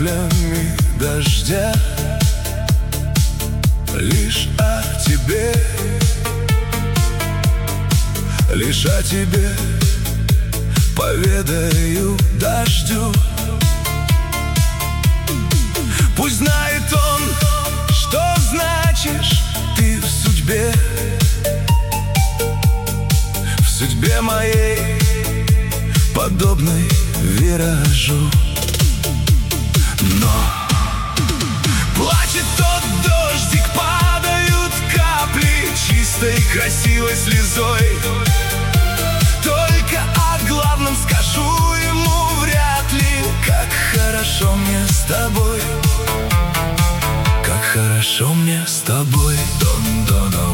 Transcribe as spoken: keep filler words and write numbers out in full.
каплями дождя, лишь о тебе, лишь о тебе поведаю дождю. Пусть знает он, что значишь ты в судьбе, в судьбе моей, подобной виражу. Но плачет тот дождик, падают капли чистой красивой слезой. Только о главном скажу ему вряд ли: как хорошо мне с тобой, как хорошо мне с тобой. Дон-дон-дон.